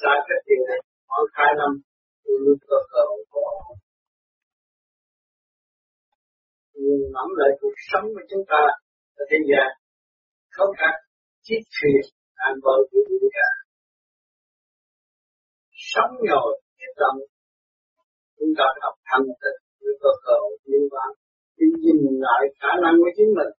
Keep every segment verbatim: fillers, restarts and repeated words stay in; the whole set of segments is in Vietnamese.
xa cái tiền này khoảng hai năm tôi luôn có cơ hội của họ. Nhưng ngẫm lại cuộc sống của chúng ta ở thế gian không cả chiếc thuyền ăn bờ của vũ cả. Sống nhồi cái tâm chúng ta học thanh tịnh với cơ cơ hội liên quan thì nhìn lại khả năng của chính mình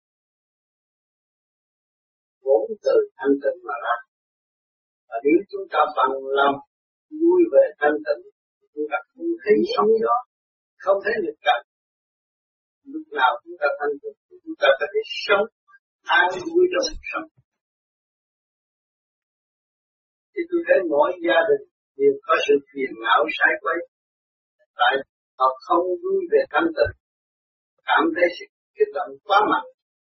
vốn từ thanh tịnh mà ra. Và nếu chúng ta bằng lòng vui về thanh tịnh, chúng ta không thấy sóng gió, không thấy nghịch cảnh. Lúc nào chúng ta thanh tịnh, chúng ta có thể sống an vui trong cuộc sống. Thì tôi thấy mỗi gia đình đều có sự phiền não sai quấy. Tại họ không vui về thanh tịnh, cảm thấy sự kích động quá mạnh.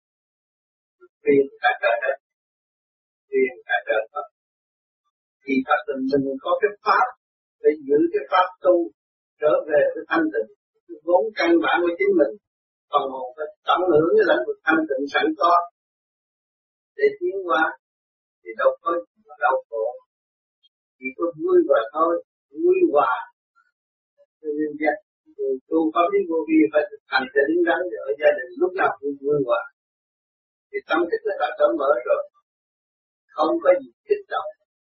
Phiền cả trời đất, phiền cả trời Phật. Thì Phật tình mình có cái pháp để giữ cái pháp tu trở về với thanh tịnh, vốn căn bản của chính mình, còn hồn phải tận hưởng cái lãnh vực thanh tịnh sẵn có để tiến hóa thì đâu có đau khổ, chỉ có vui và thôi, vui hòa. Cho nên vậy, tu pháp lý vô vi phải thành để đứng đắn để ở gia đình lúc nào cũng vui hòa. Thì tâm thức người ta đã mở rồi, không có gì kích động.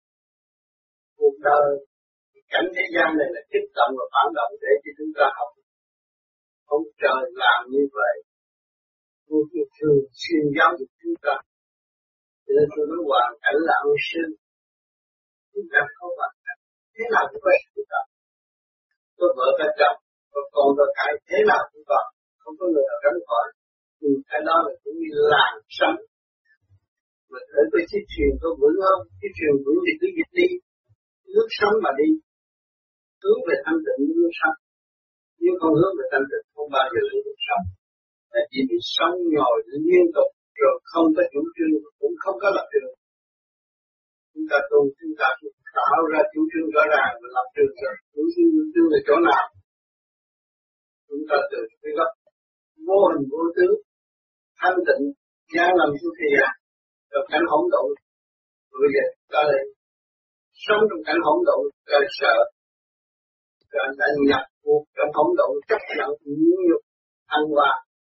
Cuộc đời, cảnh thế gian này là kích động và phản động để cho chúng ta học. Ông trời làm như vậy, vô kỳ thường xuyên giáo dục chúng ta. Cho nên tôi nói hoàn cảnh là ân sư. Chúng ta không hoàn cảnh, thế nào cũng có sự kích động. Có vợ có chồng, có con có cái, thế nào cũng có, không có người nào tránh khỏi. Thì cái đó là cũng như làn sóng. Mà thử với chiếc thuyền có vững không? Chiếc thuyền vững thì cứ dịch đi, nước sống mà đi, hướng về thanh tịnh nước sống. Nếu không hướng về thanh tịnh không bao giờ được sống. Là chỉ biết sống nhồi liên tục rồi không có chủ trương cũng không có lập trường. Chúng ta tu chúng ta tạo ra chủ trương rõ ràng và lập trường rồi chủ trương chủ trương là chỗ nào? Chúng ta từ cái gốc vô hình vô tướng thanh tịnh gian làm xuống thế gian rồi cảnh hỗn độn. Bây giờ ta lại sống trong cảnh hỗn độn rồi sợ rồi đã nhập cuộc trong hỗn độn chấp nhận nhẫn nhục ăn hòa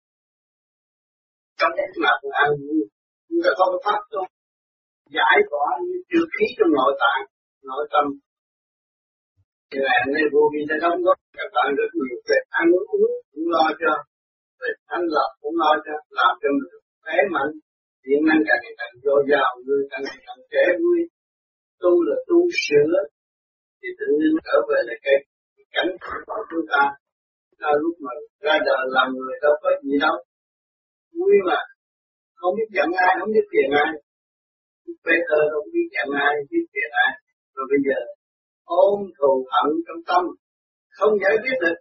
trong lúc nào cũng ăn vui. Chúng ta có cái pháp tu giải tỏa như trừ khí trong nội tạng nội tâm. Thì là nên vô vi đã đóng góp các bạn rất nhiều về ăn uống cũng lo cho, về thanh lọc cũng lo cho, làm cho mình khỏe mạnh, điện năng càng ngày càng dồi dào, người càng ngày càng trẻ vui. Tu là tu sửa thì tự nhiên trở về là cái cảnh của chúng ta. Ta lúc mà ra đời làm người đâu có gì đâu, vui mà, không biết giận ai, không biết phiền ai. Bây giờ không biết giận ai, biết phiền ai. Rồi bây giờ ôm thù hận trong tâm, không giải quyết được.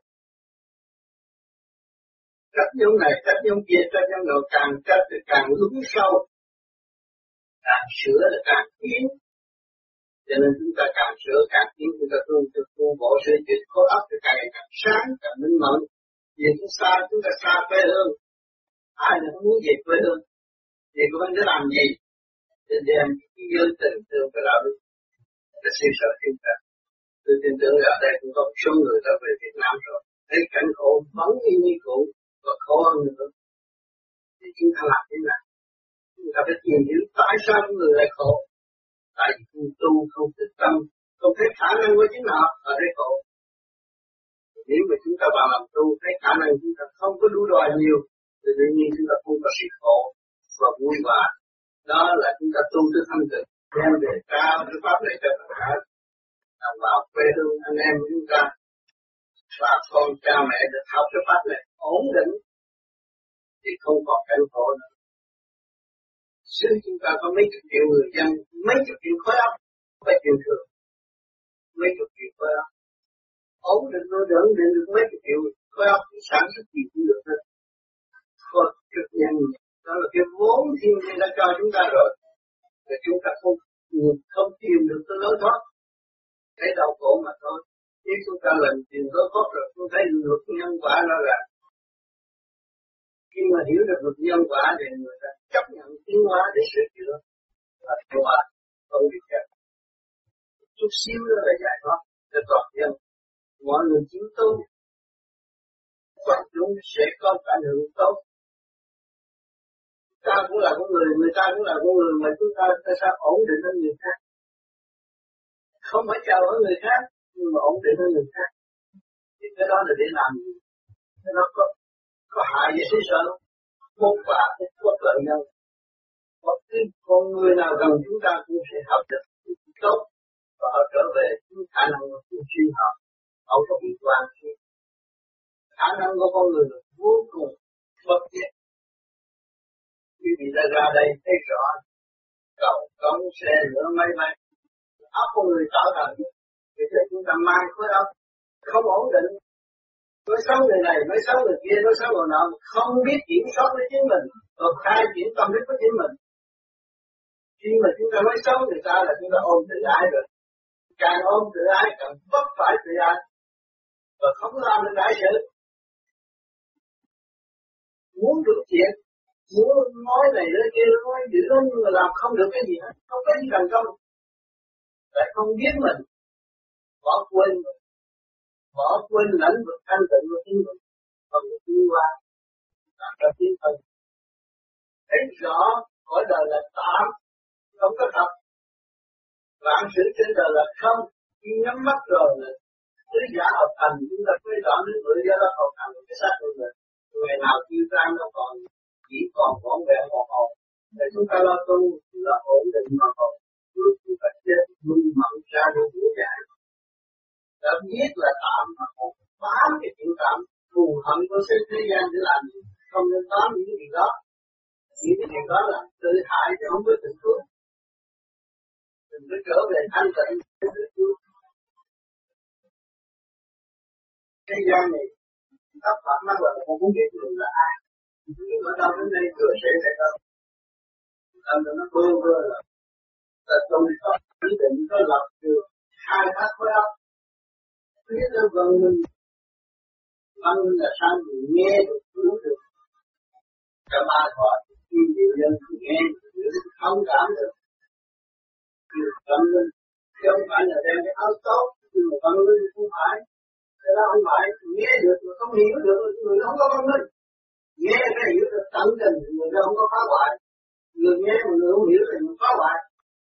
Trách nhóm này, trách nhóm kia, trách nhóm nọ, càng trách thì càng lún sâu. Càng sửa là càng tiến. Cho nên chúng ta càng sửa càng tiến, chúng ta tu tu tu bộ sửa chữa khối óc thì càng ngày càng sáng, càng minh mẫn. Vì chúng ta chúng ta xa quê hương, ai là không muốn về quê hương, thì cũng không biết làm gì. Để đem cái giới tình thương và đạo đức để siêu sở chúng ta. Tôi tin tưởng ở đây cũng có một số người đã về Việt Nam rồi, thấy cảnh khổ vẫn y như cũ và khổ hơn nữa. Thì chúng ta làm thế nào? Chúng ta phải tìm hiểu tại sao người lại khổ. Tại vì không tu, không thực tâm, không thấy khả năng của chính họ ở đây khổ. Nếu mà chúng ta vào làm tu, thấy khả năng chúng ta không có đủ đòi nhiều, thì tự nhiên chúng ta không có sự khổ và vui vẻ. Đó là chúng ta tu tới thanh tịnh, đem về trao cái pháp này cho tất cả đồng bào quê hương anh em của chúng ta và con cha mẹ được học cái pháp này ổn định thì không còn cảnh khổ nữa. Xứ chúng ta có mấy chục triệu người dân, mấy chục triệu khối óc, mấy triệu thường, mấy chục triệu khối óc. Ổn định nó đỡ định được mấy chục triệu khối óc thì sản xuất gì cũng được hết. Phật trực nhân đó là cái vốn thiên nhiên đã cho chúng ta rồi. Và chúng ta không không tìm được cái lối thoát, thấy đau khổ mà thôi. Nếu chúng ta làm tìm lối thoát rồi, chúng thấy luật nhân quả nó là khi mà hiểu được luật nhân quả thì người ta chấp nhận tiến hóa để sửa chữa và tiến hóa không bị kẹt. Chút xíu đó là giải thoát cho toàn dân. Mọi người chịu tu, quần chúng sẽ có ảnh hưởng tốt. Ta cũng là con người, người ta cũng là con người, mà chúng ta tại sao ổn định hơn người khác? Không phải chào hơn người khác, nhưng mà ổn định hơn người khác. Thì cái đó là để làm gì? Cái đó có, có hại về thế sở, một quả thì có lợi nhân. Một cái con người nào gần chúng ta cũng sẽ học được tốt, và họ trở về những khả năng của chuyên học, họ có bị quan hệ. Khả năng của con người là vô cùng bất diệt. Quý vị đã ra đây thấy rõ, cầu cống xe nữa máy bay, óc con người tạo thành, thì thế chúng ta mang khối óc không ổn định. Nói xấu người này, nói xấu người kia, nói xấu người nọ, không biết kiểm soát với chính mình, và khai triển tâm thức với chính mình. Khi mà chúng ta nói xấu người ta là chúng ta ôm tự ái rồi. Càng ôm tự ái càng vấp phải tự ái, và không làm được đại sự. Muốn được chuyện, muốn nói này nói kia, nói dữ lắm, nhưng mà làm không được cái gì hết, không có gì thành công. Tại không biết mình, bỏ quên mình, bỏ quên lãnh vực thanh tịnh của chính mình, không được đi qua, làm cho tiến thân. Thấy rõ cõi đời là tạm, không có thật. Vạn sự trên đời là không, khi nhắm mắt rồi là tứ giả hợp thành, chúng ta thấy rõ nước lửa do đó hợp thành cái xác của mình. Ngày nào tiêu tan nó còn chỉ còn vỏn vẹn một hồn. Để chúng ta lo tu, là ổn định nó hồn. Lúc chúng ta chết, minh mẫn ra được vũ giải. Đã biết là tạm mà không bám cái chuyện tạm, thù hận của thế thế gian để làm gì? Không nên bám những cái việc đó. Những cái việc đó là tự hại chứ không có tự cứu. Mình phải trở về thanh tịnh để tự cứu. Thế gian này, các bạn nói là không muốn biết mình là ai. Nhưng mà đâu đến đây cửa sẽ thấy đâu. Tâm nó bơ vơ là là tôi có quyết định có lập được hai thác khối óc. Biết là văn minh, văn minh là sao mình nghe được, cứu được. Cả ba thoại, khi nhiều nhân thì nghe được, không cảm được. Được văn minh, chứ không phải là đem cái áo tốt, nhưng mà văn minh không phải. Cái đó không phải, nghe được mà không hiểu được, người không có văn minh. Nghe cái hiểu được tận tình, người đó không có phá hoại. Người nghe mà người không hiểu thì người phá hoại.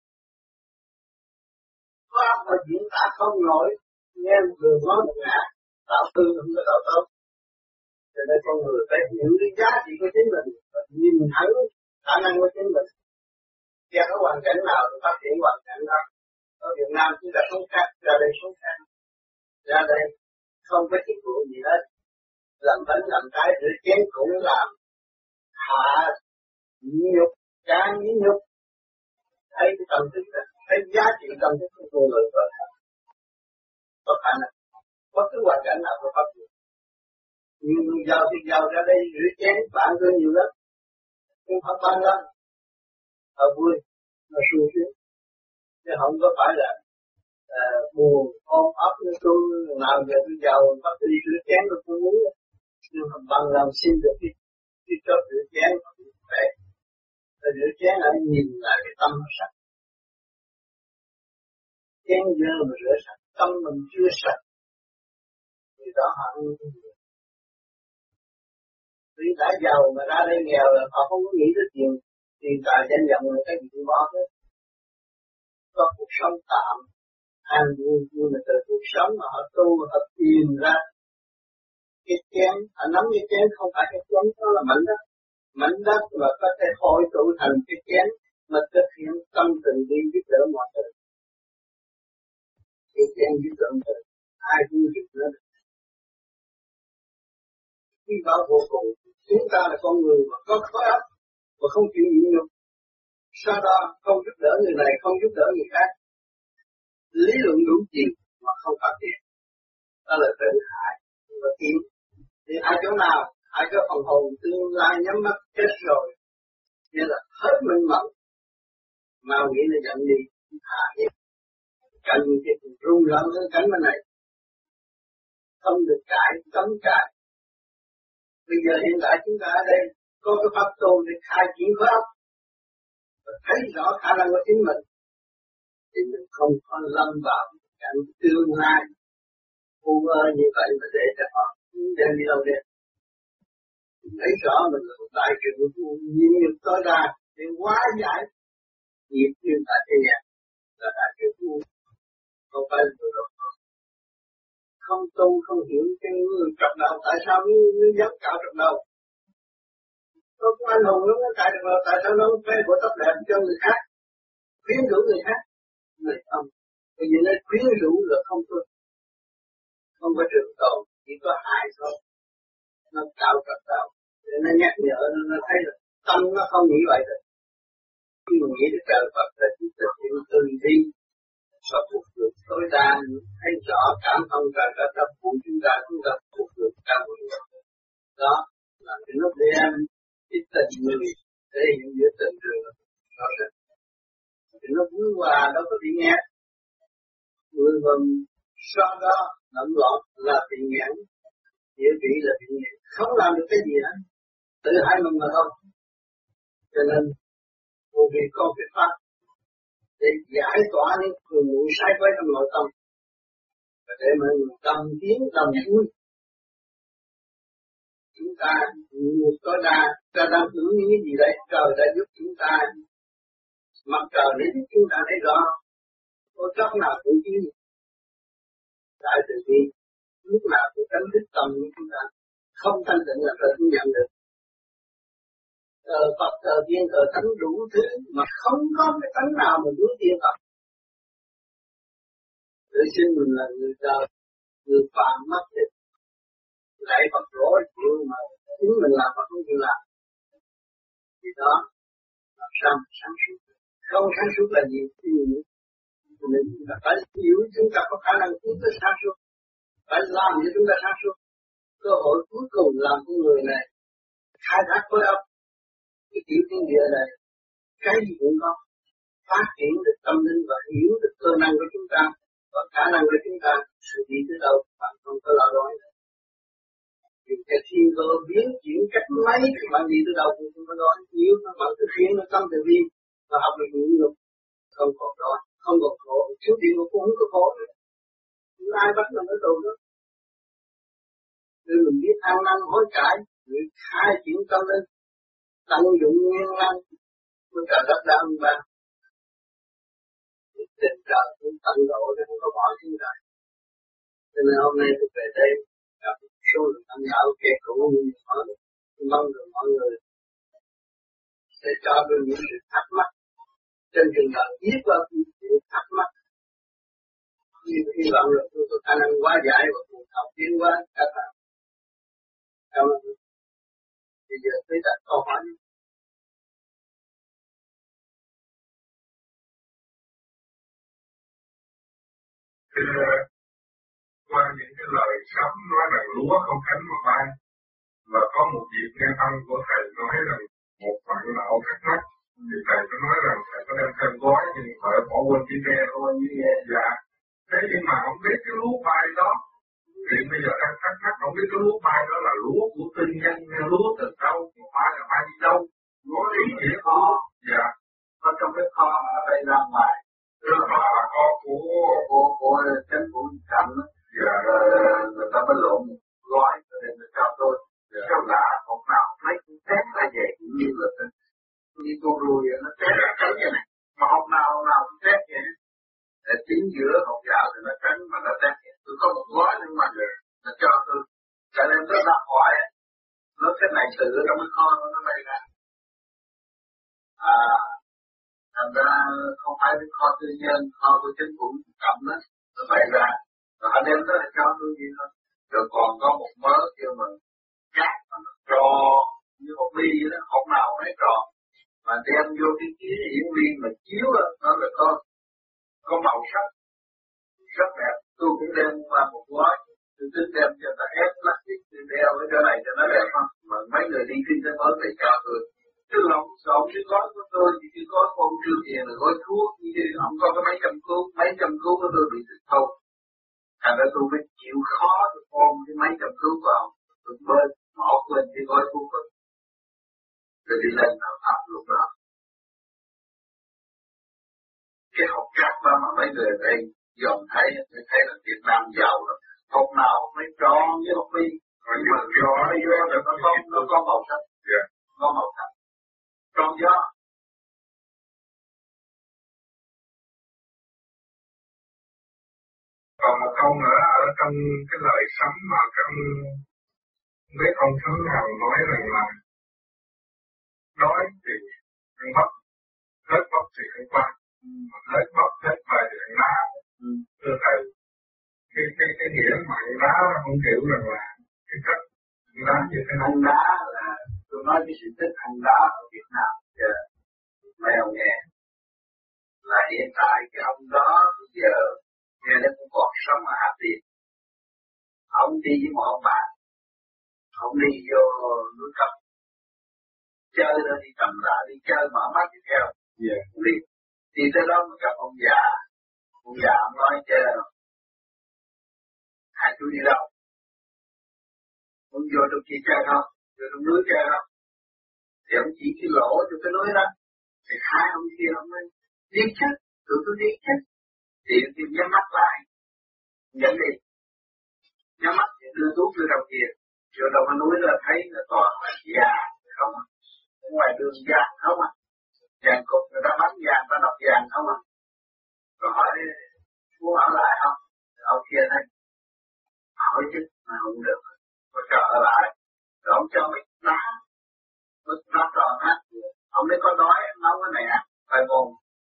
Có áp mà diễn tả không nổi, nghe một người nói một ngã, tạo tư không có tạo tốt. Cho nên con người phải hiểu cái giá trị của chính mình, và nhìn thẳng khả năng của chính mình. Và có hoàn cảnh nào thì phát triển hoàn cảnh đó. Ở Việt Nam chúng ta sống khác, ra đây sống khác. Ra đây không có chức vụ gì hết. Làm bánh làm cái rửa chén cũng làm. Hạ nhục, can nhí nhục. Thấy cái tâm thức đó, thấy giá trị tâm thức của con người rồi. Có khả năng, bất cứ hoàn cảnh nào có phát triển. Nhiều người giàu thì giàu ra đây rửa chén, bạn tôi nhiều lắm. Nhưng họ ban lắm. Họ vui, họ sung sướng. Chứ không có phải là uh, buồn, ôm ấp như tôi, nào giờ tôi giàu, bắt tôi đi rửa chén tôi không muốn. Nhưng họ bằng lòng xin được cái, cái chốt rửa chén, họ cũng khỏe. Rồi rửa chén lại nhìn lại cái tâm nó sạch. Chén dơ mà rửa sạch, tâm mình chưa sạch. Thì đó họ không được. Vì đã giàu mà ra đây nghèo là họ không có nghĩ tới tiền, tiền tài danh vọng là cái gì cũng bỏ hết. Có cuộc sống tạm, an vui, nhưng mà từ cuộc sống mà họ tu, họ tìm ra cái chén, họ nắm cái chén không phải cái chén, đó là mảnh đất. Mảnh đất mà có thể hội tụ thành cái chén mà thực hiện tâm tình đi giúp đỡ mọi người. Cái chén giúp đỡ mọi người, ai cũng giúp đỡ được. Khi đó vô cùng, chúng ta là con người mà có khối óc và không chịu nhịn nhục. Sau đó không giúp đỡ người này, không giúp đỡ người khác. Lý luận đủ chiều mà không phát triển. Đó là tự hại và kiếm. Thì ai chỗ nào, ai có phần hồn tương lai nhắm mắt chết rồi. Như là hết minh mẫn. Mà nghĩ là giận đi, hạ hiếp. Cảnh thì rung lắm hơn cảnh bên này. Không được cãi, cấm cãi. Bây giờ hiện tại chúng ta ở đây có cái pháp tu để khai triển khối óc. Và thấy rõ khả năng của chính mình. thì mình không có lâm vào cảnh tương lai u ơ như vậy mà để cho họ đem đi đâu đến. Thấy rõ mình là một đại kiều nhiên nghiệp tối đa để hóa giải nghiệp duyên tại thế gian là đại kiều tu, không phải là tôi đâu. Không tu không hiểu cái người trật đầu tại sao nó nó dám cạo trật đầu. Nó có anh hùng nó cạo trật đầu tại sao nó không phê bộ tóc đẹp cho người khác, khuyến rũ người khác, người không. Bởi vì nó khuyến rũ là không tu, không có trường tồn, chỉ có hại thôi. Nó cạo trật đầu, để nó nhắc nhở nó, nó thấy là tâm nó không nghĩ vậy rồi. Khi mà nghĩ đến trời Phật là chỉ thực hiện từ bi và phục được tối đa, thấy rõ cảm thông trời đất đã phụ chúng ta, chúng ta phục được cả một người. Đó là cái lúc đem cái tình người thể hiện giữa tình trường rõ rệt. Cái lúc vui hòa đâu có bị nghe, người vần sau đó động loạn là bị nghẽn, địa vị là bị nghẽn, không làm được cái gì hết, tự hai mình mà thôi. Cho nên vô vi có cái pháp để giải tỏa những cường ngụ sai quấy trong nội tâm và để mọi người đồng tiến đồng vui. Chúng ta một tối đa ta đang hưởng những cái gì đấy, trời đã giúp chúng ta, mặt trời để giúp chúng ta thấy rõ có chốc nào cũng chi đại tự nhiên lúc nào cũng đánh thức tâm của chúng ta, không thanh tịnh là trời không nhận được. Thờ Phật, thờ Tiên, thờ Thánh đủ thứ mà không có cái tánh nào mà muốn tiên Phật. Tự xin mình là người đời, người phàm mất thì lại Phật rỗi chịu mà chính mình làm Phật không chịu làm. Thì đó, làm sao mà sáng suốt. Không sáng suốt là gì? Thì mình phải hiểu chúng ta có khả năng tiến tới sáng suốt. Phải làm cho chúng ta sáng suốt. Cơ hội cuối cùng làm con người này khai thác khối óc. Cái tiểu thiên địa này, cái gì cũng có. Phát triển được tâm linh và hiểu được cơ năng của chúng ta và khả năng của chúng ta sự đi tới đâu bạn không có lo lắng. Vì cái thiên cơ biến chuyển cách mấy thì bạn đi tới đâu cũng không có lo. Nếu mà bạn thực hiện nó tâm từ bi và học được những luật không còn đó, không còn khổ, thiếu điện của cũng không có khổ nữa. Không ai bắt mình ở tù đó. Nên mình biết ăn năn hối cải, người khai triển tâm linh, tận dụng nguyên năng của trời đất đã âm ban. Tình trời cũng tận độ để không có bỏ thiên đời. Cho nên hôm nay tôi về đây gặp một số lượng anh đạo kẻ cũ như mọi người, mong được mọi người sẽ cho tôi những sự thắc mắc trên trường đời biết qua những sự thắc mắc. Nhưng hy vọng là tôi có khả năng hóa giải và cùng học tiến hóa các bạn. Cảm ơn. Bây giờ tôi đặt câu hỏi. Qua những cái lời sấm nói rằng lúa không cánh mà bay, và có một dịp nghe tâm của thầy nói rằng một bạn lão thắc mắc, thì thầy có nói rằng thầy có đem thêm gói nhưng phải bỏ quên chỉ nghe thôi như nghe dạ. Thế nhưng mà không biết cái lúa bay đó, thì bây giờ đang thắc mắc không biết cái lúa bay đó là lúa của tư nhân hay lúa từ đâu, mà bay là bay đi đâu, có ý nghĩa kho, dạ, có trong cái kho ở đây ra ngoài. Cái kho là kho của của của chính phủ Trump đó. Dạ. Rồi người ta mới lộn một gói cho nên người cho tôi. Dạ. Sao lạ một nào mấy cũng test ra vậy cũng như là như con ruồi nó test ra tránh như này. Mà hôm nào hôm nào cũng test vậy. Để chính giữa hột gạo thì nó tránh mà nó test vậy. Tôi có một gói nhưng mà nó cho tôi. Cho nên tôi đặt hỏi nó cái này từ trong cái kho nó bay ra. À, thành ra không phải cái kho tư nhân, kho của chính phủ cầm đó, nó bày ra, rồi họ đem tới là cho tôi gì thôi. Rồi còn có một mớ kêu mà cát mà nó tròn như một ly vậy đó, hộp nào nó tròn, mà đem vô cái chiếu hiển viên mà chiếu đó, nó là có có màu sắc rất đẹp. Tôi cũng đem qua một gói, tôi tính đem cho ta ép plastic, tôi đeo ở chỗ này cho nó đẹp không, mà mấy người đi kinh tế mới thì cho tôi. Chứ lòng sống cái gói của tôi thì cái gói của ông Trương Hiền là gói thuốc, như thế không có cái mấy trăm cứu, mấy trăm cứu của tôi bị thịt thâu. Thành ra tôi phải chịu khó tôi ôm cái mấy trăm cứu vào, tôi bơi, bỏ quên cái gói thuốc đó. Rồi đi lên nào pháp lúc đó. cái học cát đó mà mấy người ở đây dòm thấy, thấy thấy là Việt Nam giàu rồi. Học nào mới tròn với học đi, nhưng mà gió nó vô rồi nó có, nó có màu sắc, yeah. có màu sắc, tròn gió. Còn một câu nữa ở trong cái lời sấm mà trong mấy ông sấm nào nói rằng là đói thì ăn bắp, hết bắp thì ăn qua, hết bắp hết bài thì ăn lá. Ừ. Thưa thầy, cái cái cái nghĩa mà ăn lá không hiểu rằng là cái cách ăn lá như thế nào. Ăn lá là tôi nói cái sự tích ăn lá ở Việt Nam giờ mấy ông nghe là hiện tại cái ông đó giờ nghe nó cũng còn sống ở Hà Tiên. Ông đi với một ông bạn, ông đi vô núi Cấp chơi rồi đi tầm lạ đi chơi mở mắt đi theo. Yeah. Đi đi tới đó mới gặp ông già, ông già ông nói chơi hai chú đi đâu? Ông vô trong kia chơi không? Vô trong núi chơi không? Thì ông chỉ cái lỗ cho cái núi đó. Thì hai ông kia ông nói đi chết, tụi tôi đi chết. Thì thì nhắm mắt lại, dẫn đi, nhắm mắt thì đưa thuốc vô đầu kia, vô đầu cái núi là thấy là toàn là già không à, ngoài đường vàng không à, vàng cục người ta bắn vàng, ta đọc vàng không à, rồi hỏi muốn ở lại không, ông kia thấy hỏi chứ mà không được, có chờ ở lại, rồi ông cho mình đá, mình đá tròn hết, ông ấy có nói nấu cái này à, phải mồm.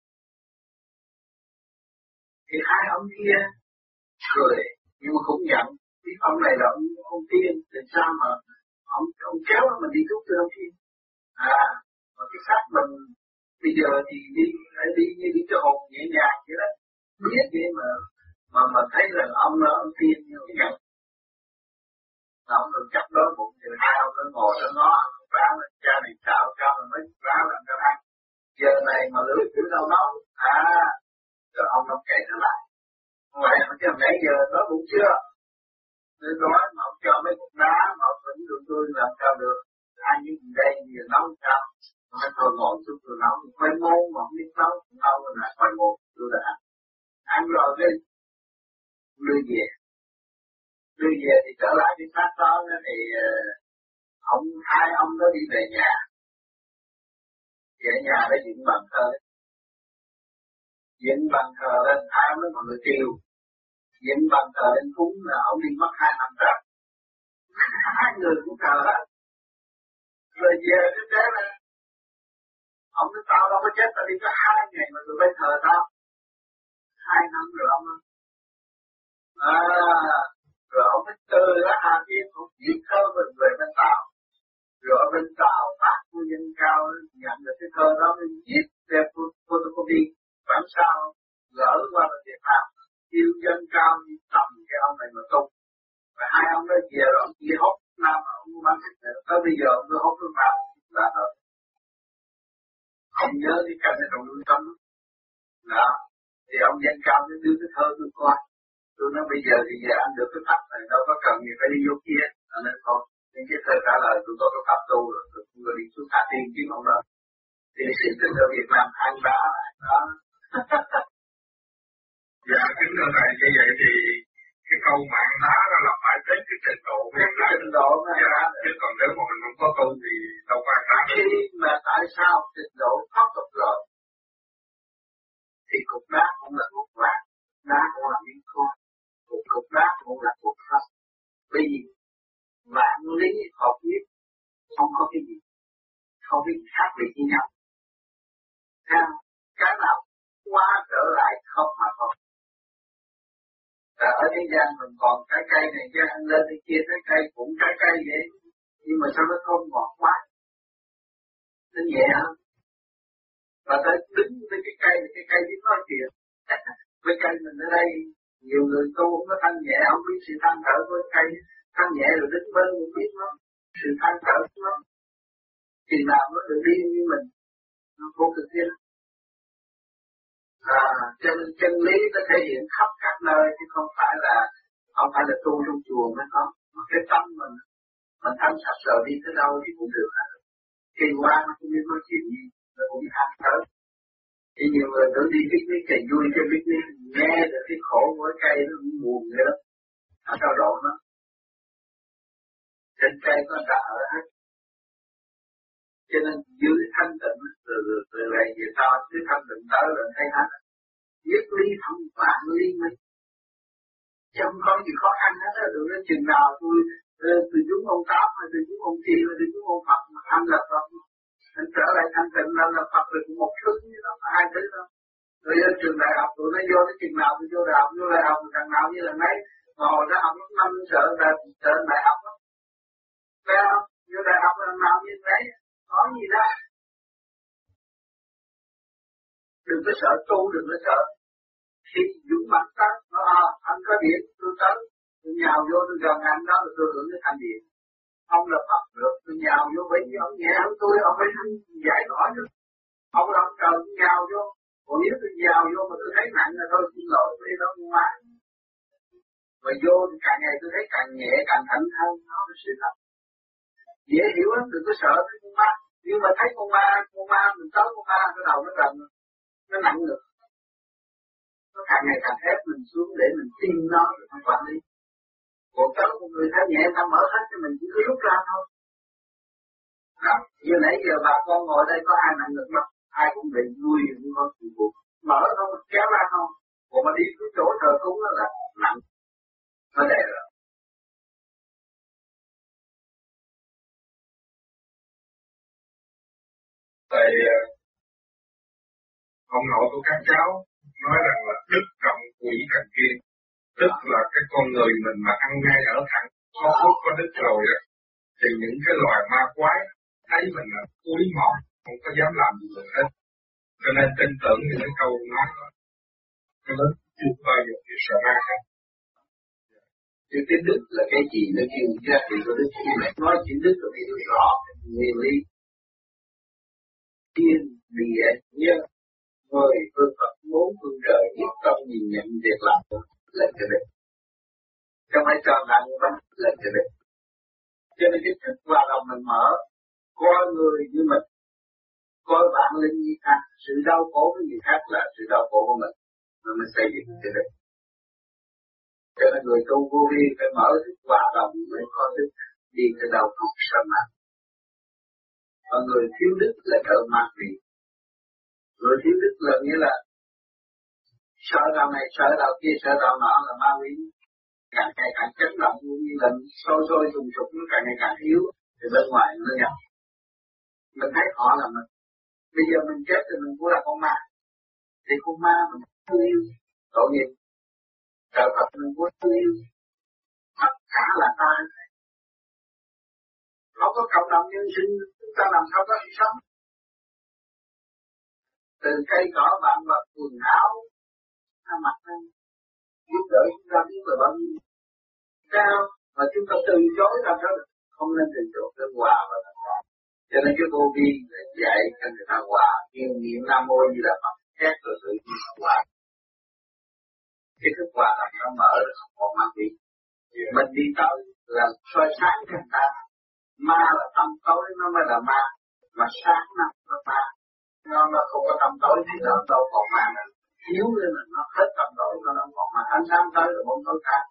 Thì hai ông kia cười nhưng mà cũng giận, cái ông này là ông, ông tiên, thì sao mà ông, ông kéo mình đi thuốc từ ông tiên. À, mà cái xác mình bây giờ thì đi phải đi như đi cho hồn nhẹ nhàng vậy đó, biết vậy mà mà mà thấy là ông là ông tiên như cái giận. Ông được chấp đó bụng thì hai ông nó ngồi đó nó ráo là cha này tạo cho mình mới ráo làm cho ăn. Giờ này mà lưỡi chữ đâu nó, à, rồi ông nó kể nó lại. Vậy mà chứ nãy giờ nó bụng chưa? Nên nói mà ông cho mấy cục đá mà ông vẫn được tôi làm sao được. Ai như đây giờ nấu sao? Mà thôi ngồi chút tôi nấu, khoai môn mà không biết nấu, nấu là khoai môn, tôi đã ăn. Ăn rồi đi, đưa về. Đưa về thì trở lại cái xác đó thì uh, ông, hai ông đó đi về nhà. Về nhà đã dựng bàn thờ. Dựng bàn thờ lên, hai ông đó mọi người kêu. Dựng bàn thờ lên cúng là ông đi mất hai năm trời. Hai người cũng thờ hết. Rồi về cái thế là ông nói tao đâu có chết, tao đi có hai ngày mà tụi bay thờ tao. Hai năm rồi ông nói. À, rồi ông mới từ ra Hà Tiên, ông viết thơ mình về bên Tàu. Rồi ở bên Tàu phát của dân cao nhận được cái thơ đó mình viết về photocopy bản sao gỡ qua bên Việt Nam, yêu dân cao như tầm cái ông này mà tung. Và hai ông đó về rồi ông chỉ hốt Nam, ông bán thịt này, tới bây giờ ông cứ hốt nước Nam là thôi. Ông nhớ cái cảnh này trong lương tâm đó, thì ông dân cao nó đưa cái thơ tôi coi. Tôi nói bây giờ thì giờ anh được cái pháp này đâu có cần gì phải đi vô kia, nên thôi. Nên cái thơ trả lời tôi có cái pháp tu rồi, tôi cũng đi xuống Hà Tiên kiếm ông đó. Thì sự tình ở Việt Nam ăn đá đó. Dạ, kính thưa thầy, như vậy thì cái câu mạng đá đó là phải đến cái trình độ cái trình độ mà dạ, chứ còn nếu mà mình không có tu thì đâu có ăn đá. Khi mà tại sao trình độ thoát tục rồi thì cục đá cũng là cục vàng, đá cũng là miếng khô, cục cục đá cũng là cục sắt. Bởi vì vạn lý hợp nhất, không có cái gì, không có khác biệt với nhau. Theo cái nào qua trở lại không mà không. Và ở thế gian mình còn trái cây này chứ ăn lên đi kia trái cây cũng trái cây vậy, nhưng mà sao nó thơm ngọt quá, nó nhẹ hơn. Và tới đứng với cái cây này, cái cây biết nói chuyện. Với cây mình ở đây nhiều người tu không có thanh nhẹ, không biết sự thanh thở với cây, thanh nhẹ rồi đứng bên cũng biết nó, sự thanh thở của nó. Thì nào nó được đi như mình, nó vô cực thiên. À, cho nên chân lý nó thể hiện khắp các nơi, chứ không phải là không phải là tu trong chùa mới có. Cái tâm mình, mình thanh sạch rồi đi tới đâu thì cũng được hết. Khi qua nó cũng biết nói chuyện gì, nó cũng thanh thở. Thì nhiều người tưởng đi picnic thì vui cho picnic, nghe được cái khổ của cây nó cũng buồn vậy đó. Nó sao độ nó. Trên cây có đã ở hết. Cho nên giữ thanh tịnh từ từ này về sau cứ thanh tịnh tới là thấy hết. Nhất ly thông vạn ly minh. Chứ không có gì khó khăn hết á. Đừng nói chừng nào tôi tôi chúng ông Tám hay tôi chúng ông Thiên hay tôi chúng ông Phật mà thanh là Phật. Anh trở lại thanh tịnh là là Phật được một thứ như đó, ai thứ đó. Rồi ở trường đại học tụi nó vô cái chừng nào tôi vô đại học, vô đại học thằng nào như là mấy. Mà hồi đó học lúc năm sợ là sợ đại học đó. Thấy không? Vô đại học là nào như thế, có gì đó. Đừng có sợ tu, đừng có sợ. Khi dũng mặt ta, nó à, anh có điện, tôi tới. Tôi nhào vô, tôi gần anh đó rồi tôi hưởng cái thanh điện. Ông là Phật được, tôi nhào vô bấy nhiêu, ông nhẹ hơn tôi, ông phải giải tỏa chứ. Ông là ông trời, tôi nhào vô. Còn nếu tôi nhào vô mà tôi thấy nặng là thôi, xin lỗi, tôi đi đâu không má. Mà vô thì càng ngày tôi thấy càng nhẹ, càng thảnh thơi, nó là sự thật. Dễ hiểu lắm, đừng có sợ cái con ma. Nhưng mà thấy con ma, con ma, mình tới con ma, cái đầu nó gần, nó nặng được. Nó càng ngày càng ép mình xuống để mình tin nó, rồi không quản lý. Còn tới một người thấy nhẹ, ta mở hết cho mình chỉ có rút ra thôi. Đó, như nãy giờ bà con ngồi đây có ai nặng được đâu, ai cũng bị vui, cũng có sự buộc. Mở không, kéo ra không. Còn mà đi cái chỗ thờ cúng đó là nặng. Nó đè rồi. Tại ông nội của các cháu nói rằng là đức trọng quỷ thành kiên, tức là cái con người mình mà ăn ngay ở thẳng có phước có đức rồi đó, thì những cái loài ma quái thấy mình là cuối mọt, không có dám làm gì được hết. Cho nên tin tưởng những cái câu nói đó, cho nên chưa bao giờ bị sợ ma hết. Chứ cái đức là cái gì nó kêu giá trị của đức. Khi mà nói chuyện đức là hiểu rõ nguyên lý. Thiên địa nhân mười phương Phật bốn phương trời nhất tâm nhìn nhận việc làm là cái đức. Không phải cho bạn bắt là cái đức. Cho nên cái thức hòa đồng mình mở, coi người như mình, coi bạn linh như khác, sự đau khổ của người khác là sự đau khổ của mình, rồi mình xây dựng cái đức. Cho nên người tu vô vi phải mở thức hòa đồng mới có đức đi tới đầu cuộc sống này. Và người thiếu đức là trợ ma quỷ. Người thiếu đức là nghĩa là sợ đạo này, sợ đạo kia, sợ đạo nọ là ma quỷ. Càng ngày càng chấn động cũng như là sôi sôi trùng trục nó càng ngày càng yếu thì bên ngoài nó nhập. Mình thấy họ là mình. Bây giờ mình chết thì mình cũng là con ma. Thì con ma mình thương yêu, tội nghiệp. Trợ Phật mình cũng thương yêu. Tất cả là ta. Không có cộng đồng nhân sinh, chúng ta làm sao có sự sống. Từ cây cỏ bạn vật quần áo, mặt này, giúp đỡ chúng ta biết là bao nhiêu cao, mà chúng ta từ chối làm sao được, không nên từ chối cái hòa và tất cả. Cho nên cái vô vi là dạy cho người ta hòa, nhiều niệm Nam Mô Di Đà Phật, khác rồi tự nhiên hòa. Cái thức hòa là nó mở rồi không còn mang đi. Mình đi tới là soi sáng cho người ta. Ma là tâm tối nó mới là ma, mà sáng nó là ma. Nó nó không có tâm tối thì nó đâu còn ma nữa. Thiếu lên là nó hết tâm tối, nó không còn ma. Ánh sáng tới là bóng tối khác.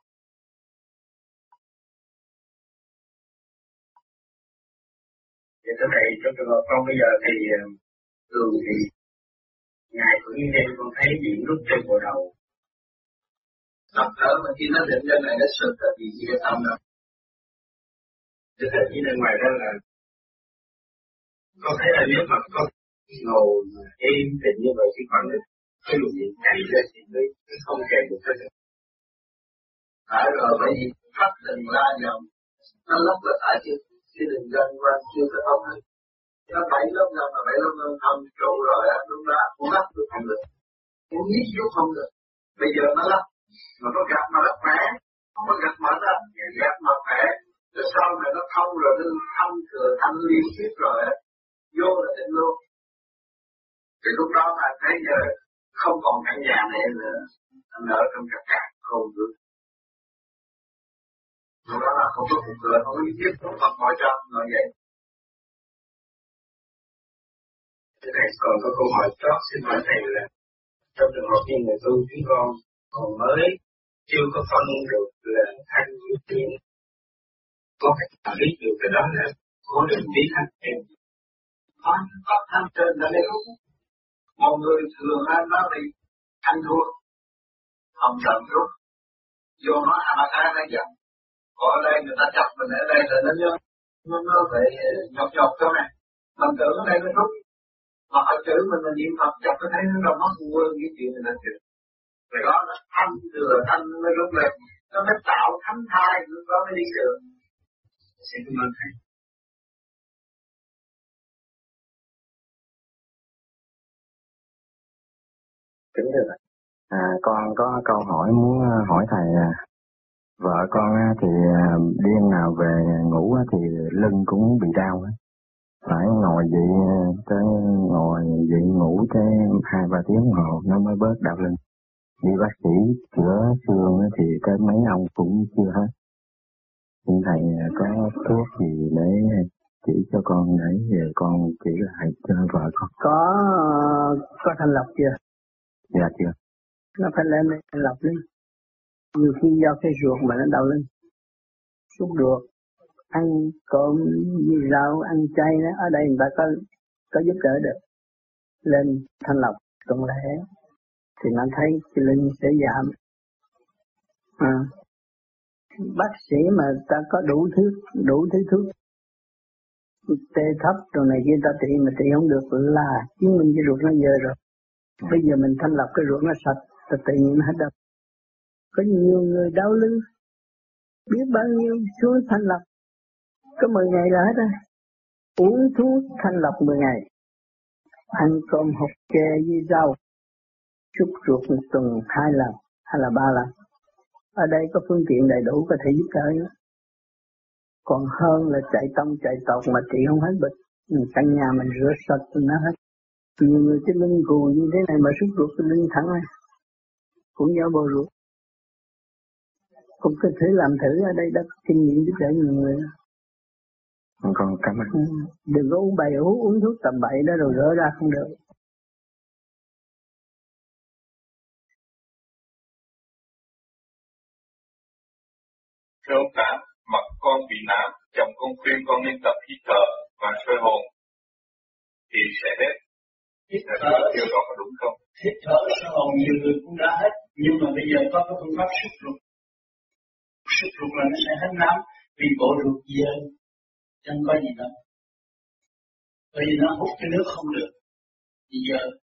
Vậy thế này trong trường hợp con bây giờ thì thường thì ngày cũng như đêm con thấy diễn lúc trên bộ đầu. Tập thở mà khi nó định lên này nó sực là gì gì cái tâm đâu. Thế thì chỉ bên ngoài đó là con thấy là nếu mà con ngồi im tĩnh như vậy thì còn cái luồng điện chạy ra thì mới không kèm được hết. Phải rồi, bởi vì thắt định la dòng nó lấp là tại chứ cái đường dân qua chưa có thông hết. Nó bảy lớp năm mà bảy lớp năm thông trụ rồi á, lúc đó cũng lắp được không được, cũng nhít chút không được. Bây giờ nó lắp, mà nó gặp mà lắp khỏe, không có gặp mà nó gặp mà khỏe, rồi sau này nó thông rồi nó thông thừa thanh liên tiếp rồi á, vô là định luôn. Thì lúc đó mà thấy giờ không còn căn nhà này nữa, anh ở trong các cạn không được. Lúc đó là không có cuộc đời, không có tiếp tục Phật ngồi trong, ngồi vậy. Thầy còn có câu hỏi chót xin hỏi thầy là trong trường hợp như người tu chúng con còn mới chưa có phân được là thanh với thiện, có phải biết được cái đó là có định biết thanh thiện, có có thanh trên là lấy không? Mọi người thường hay nói đi thanh thua, không giận rút, vô nó à mà ai lại giận, có ở đây người ta chọc mình ở đây là nó nhớ, nó nó phải nhọc nhọc chỗ này, mình tưởng ở đây nó rút. Mà họ chửi mình là niệm Phật chọc cái thấy nó đâu mất quên cái chuyện mình làm chuyện. Rồi đó nó thanh thừa thanh mới lúc lên, nó mới tạo thánh thai lúc đó mới đi được. Xin cảm ơn thầy. Kính thưa thầy, à, con có câu hỏi muốn hỏi thầy. Vợ con thì đêm nào về ngủ thì lưng cũng bị đau, phải ngồi dậy tới ngồi dậy ngủ tới hai ba tiếng đồng hồ nó mới bớt đau lưng. Đi bác sĩ chữa xương thì tới mấy ông cũng chưa hết. Xin thầy có thuốc gì để chỉ cho con để về con chỉ lại cho vợ con. Có có thanh lọc chưa? Dạ chưa. Nó phải lên đây thanh lọc đi. Nhiều khi do cái ruột mà nó đau lưng, xúc ruột, ăn cơm như rau, ăn chay đó, ở đây người ta có có giúp đỡ được. Lên thanh lọc tuần lễ thì nó thấy cái lưng sẽ giảm. À, bác sĩ mà ta có đủ thứ đủ thứ thuốc tê thấp rồi này kia ta trị mà trị không được là chứng minh cái ruột nó dơ rồi. Bây giờ mình thanh lọc cái ruột nó sạch, ta tự nhiên nó hết đau. Có nhiều người đau lưng, biết bao nhiêu xuống thanh lọc, có mười ngày là hết rồi. Uống thuốc thanh lọc mười ngày, ăn cơm hột chè với rau, xúc ruột một tuần hai lần hay là ba lần. Ở đây có phương tiện đầy đủ có thể giúp đỡ nữa. Còn hơn là chạy tông chạy tọt mà trị không hết bệnh. Căn nhà mình rửa sạch nó hết. Nhiều người cái lưng cù như thế này mà xúc ruột cái lưng thẳng này, cũng do bồ ruột. Cũng có thử làm thử ở đây đã có kinh nghiệm giúp đỡ nhiều người. Con cảm ơn. Ừ. Đừng có uống bậy uống, uống thuốc tầm bậy đó rồi gỡ ra không được. Thưa ông Tám, mặt con bị nám, chồng con khuyên con nên tập hít thở và soi hồn thì sẽ hết. Hít thở điều đó có đúng không? Hít thở soi hồn nhiều người cũng đã hết, nhưng mà bây giờ có cái phương pháp xúc ruột. Xúc ruột là nó sẽ hết nám vì bộ ruột dơ, chẳng có gì đâu. Bởi vì nó hút cái nước không được, thì giờ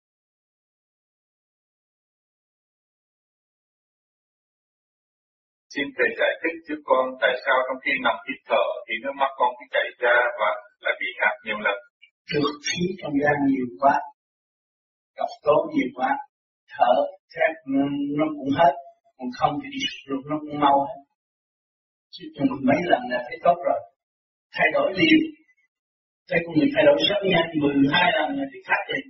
Xin thầy giải thích giúp con tại sao trong khi nằm hít thở thì nước mắt con cứ chảy ra và lại bị ngạt nhiều lần. trượt khí trong gan nhiều quá, độc tố nhiều quá, thở khác nó cũng hết, còn không thì đi xúc ruột nó cũng mau hết. Chứ chừng mấy lần là thấy tốt rồi, thay đổi liền. Thấy con người thay đổi rất nhanh, mười hai lần là thì khác đi.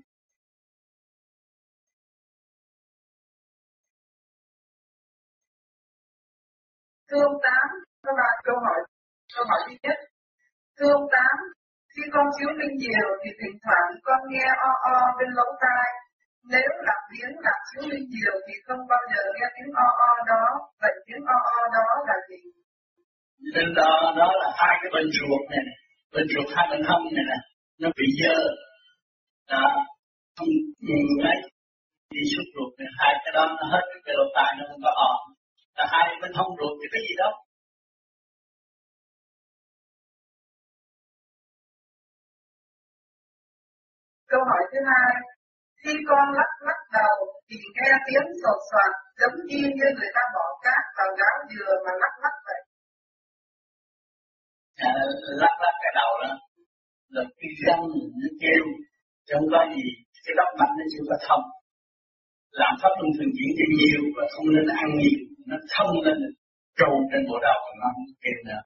Thưa ông Tám, các bạn câu hỏi, câu hỏi thứ nhất. Thưa ông Tám, khi con chiếu minh nhiều thì thỉnh thoảng con nghe o o bên lỗ tai. Nếu làm tiếng làm chiếu minh nhiều thì không bao giờ nghe tiếng o o đó. Vậy tiếng o o đó là gì? Bên đó, đó là hai cái bên ruột này, bên ruột hai bên hông này nè, nó bị dơ. Đó, không ấy, đi xúc ruột này, hai cái đó nó hết cái lỗ tai nó không có o. Là hai bên hông ruột thì cái gì đâu. Câu hỏi thứ hai. Khi con lắc lắc đầu thì nghe tiếng sột soạt giống như như người ta bỏ cát vào gáo dừa mà lắc lắc vậy. À, lắc lắc cái đầu đó là cái răng nó kêu, không có gì, cái đốc mạch nó chưa có thông. Làm pháp luân thường chuyển cho nhiều và không nên ăn nhiều, nó thông lên trù trên bộ đầu và nó không kêu nữa.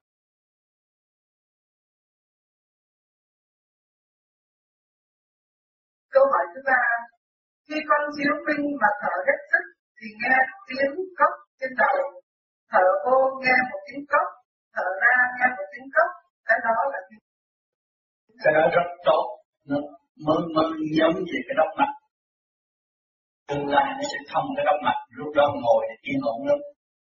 Câu hỏi thứ ba. Khi con chiếu minh mà thở hết sức thì nghe tiếng cốc trên đầu. Thở vô nghe một tiếng cốc, thở ra nghe một tiếng cốc. Cái đó là gì? Cái đó rất tốt. Nó, mới mới giống về cái đốc mạch. Tương lai nó sẽ thông cái đốc mạch, lúc đó ngồi thì yên ổn lắm.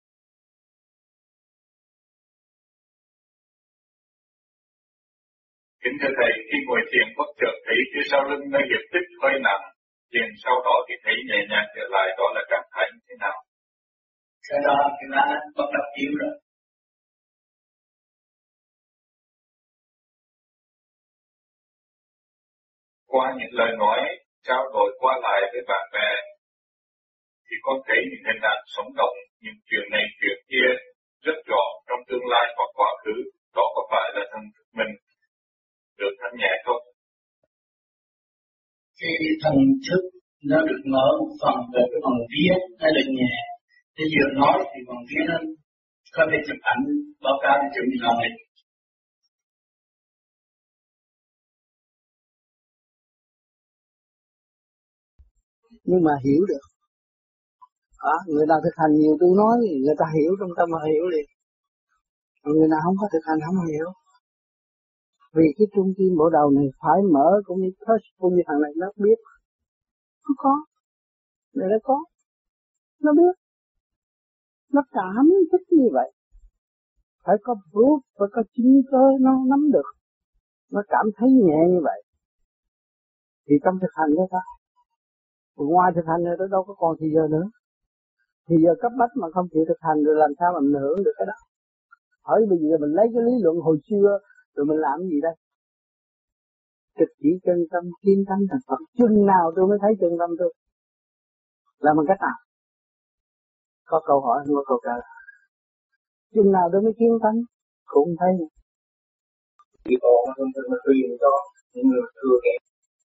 Kính thưa Thầy, khi ngồi thiền bất chợt thấy phía sau lưng nơi hiệp tích hơi nặng, thiền sau đó thì thấy nhẹ nhàng trở lại, đó là trạng thái như thế nào? Cái đó cái lá bắt đầu yếu rồi. Qua những lời nói, trao đổi qua lại với bạn bè, thì con thấy những hình ảnh sống động, những chuyện này chuyện kia rất rõ trong tương lai hoặc quá khứ, đó có phải là thần thức mình được thanh nhẹ không? Cái thần thức nó được mở một phần về cái phần vía nó được nhẹ. Thế vừa nói thì phần vía nó có thể chụp ảnh báo cáo để chụp lòng này. Nhưng mà hiểu được. À, người nào thực hành nhiều tôi nói, người ta hiểu trong tâm họ hiểu liền. Người nào không có thực hành không hiểu. Vì cái trung tim bộ đầu này phải mở cũng như touch cũng như thằng này nó biết. Không có. Để nó có. Nó biết. Nó cảm thức như vậy. Phải có proof, phải có chứng cơ nó nắm được. Nó cảm thấy nhẹ như vậy. Thì trong thực hành đó ta. Ngoài thực hành này nó đâu có còn thì giờ nữa. Thì giờ cấp bách mà không chịu thực hành rồi làm sao mà mình hưởng được cái đó. Hỏi bây giờ mình lấy cái lý luận hồi xưa rồi mình làm gì đây? Trực chỉ chân tâm, kiên tâm thành Phật. Chừng nào tôi mới thấy chân tâm tôi? Là bằng cách nào? Có câu hỏi không có câu trả lời. Chừng nào tôi mới kiên tâm? Cũng không thấy. Chỉ còn không thể mà truyền cho những người thừa kém.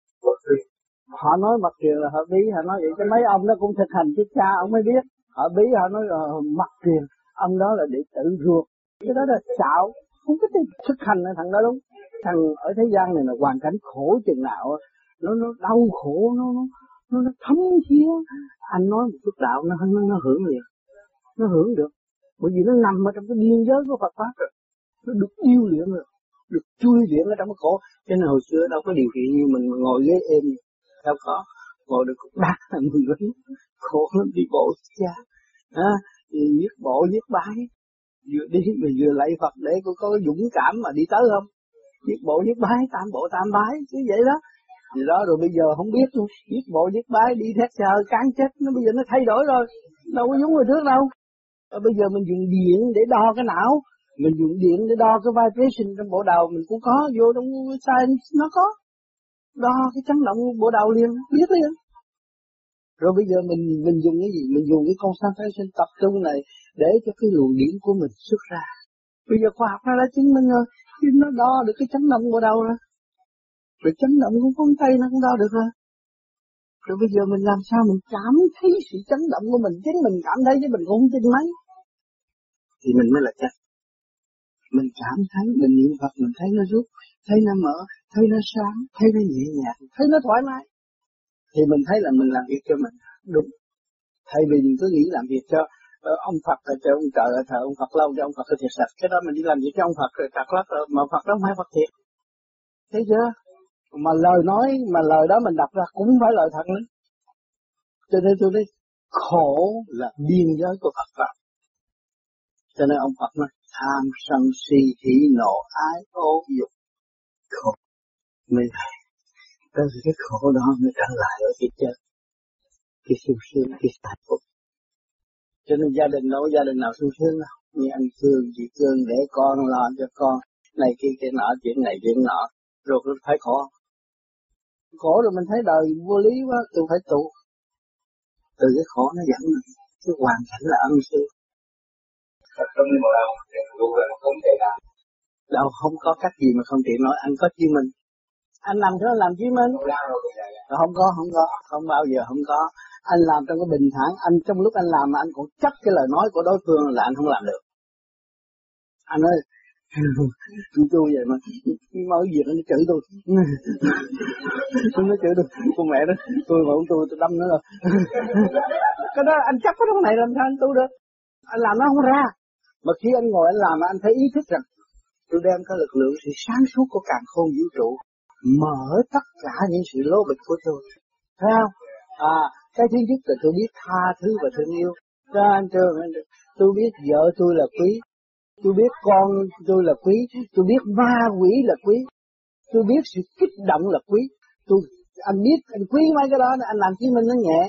Họ nói mặt truyền là họ bí, họ nói vậy cho mấy ông nó cũng thực hành chứ cha ông mới biết. Họ bí họ nói là mặt truyền, ông đó là đệ tử ruột. Cái đó là xạo, không có thể thực hành là thằng đó đúng. Thằng ở thế gian này là hoàn cảnh khổ chừng nào, nó nó đau khổ, nó nó nó, nó thấm thía. Anh nói một chút đạo nó nó, nó hưởng liền, nó hưởng được. Bởi vì nó nằm ở trong cái biên giới của Phật pháp rồi, nó được yêu luyện rồi, được chui luyện ở trong cái khổ. Cho nên hồi xưa đâu có điều kiện như mình ngồi ghế êm, đâu có ngồi được cũng đắt là mười mấy, khổ lắm đi bộ cha, à, viết bộ viết bài. Vừa đi mà vừa lạy Phật để cô có dũng cảm mà đi tới không? Viết bộ viết bái, tam bộ tam bái, chứ vậy đó. Vì đó rồi bây giờ không biết luôn, viết bộ viết bái đi thét chờ cán chết, nó bây giờ nó thay đổi rồi, đâu có giống người trước đâu. Và bây giờ mình dùng điện để đo cái não, mình dùng điện để đo cái vibration trong bộ đầu, mình cũng có vô trong science nó có. Đo cái chấn động bộ đầu liền, biết liền. Rồi bây giờ mình mình dùng cái gì? Mình dùng cái concentration tập trung này để cho cái luồng điển của mình xuất ra. Bây giờ khoa học nó đã chứng minh rồi, chứ nó đo được cái chấn động của đâu rồi. Rồi chấn động của ngón tay nó cũng đo được rồi. Rồi bây giờ mình làm sao mình cảm thấy sự chấn động của mình, chính mình cảm thấy chứ mình cũng không tin mấy. Thì mình mới là chắc. Mình cảm thấy, mình niệm Phật, mình thấy nó rút, thấy nó mở, thấy nó sáng, thấy nó nhẹ nhàng, thấy nó thoải mái. Thì mình thấy là mình làm việc cho mình đúng. Thay vì mình cứ nghĩ làm việc cho uh, ông Phật rồi cho ông trời thờ ông Phật lâu cho ông Phật thiệt sạch, cái đó mình đi làm việc cho ông Phật rồi trật lất rồi, mà Phật đó không phải Phật thiệt. Thấy chưa? Mà lời nói mà lời đó mình đọc ra cũng phải lời thật nữa. Cho nên tôi nói khổ là biên giới của Phật pháp. Cho nên ông Phật nói tham sân si hỉ nộ ái ố dục khổ. Mới này tới cái khổ đó mới trở lại ở cái chân, cái sung sướng, cái hạnh phúc. Cho nên gia đình đâu gia đình nào sung sướng đâu. Như anh Cương, chị Cương để con lo cho con này kia kia nọ, chuyện này chuyện nọ, rồi phải khổ. Khổ rồi mình thấy đời vô lý quá, tôi phải tu. Từ cái khổ nó dẫn mình, cái hoàn cảnh là ân sư. Trong như một đâu, thì tu là không thể nào. Đâu không có cách gì mà không tiện nói, anh có chí minh. Anh làm thế làm chí minh. Không có, không có, không bao giờ không có. Anh làm trong cái bình thản, anh trong lúc anh làm mà anh còn chấp cái lời nói của đối phương là anh không làm được. Anh ơi, tôi tôi vậy mà, mới việc nó chửi tôi. Nó chửi tôi, con mẹ đó, tôi mà không tôi, tôi đâm nó rồi. Cái đó anh chấp cái đó này làm sao anh tu được. Anh làm nó không ra. Mà khi anh ngồi anh làm anh thấy ý thức rằng tôi đem cái lực lượng sự sáng suốt của càn khôn vũ trụ mở tất cả những sự lố bịch của tôi. Thấy không? À, cái thứ nhất là tôi biết tha thứ và thương yêu. Cho anh Trương, tôi biết vợ tôi là quý, tôi biết con tôi là quý, tôi biết ma quỷ là quý, tôi biết sự kích động là quý. Tôi, anh biết, anh quý mấy cái đó, anh làm chứng minh nó nhẹ.